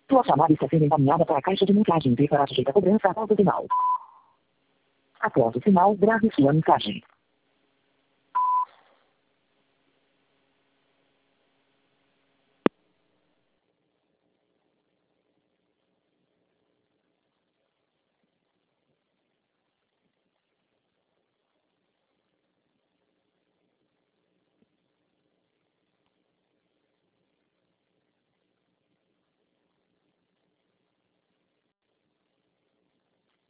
Sua chamada está sendo encaminhada para a caixa de mensagem e será sujeita a cobrança após o sinal. Após o sinal, grave sua mensagem.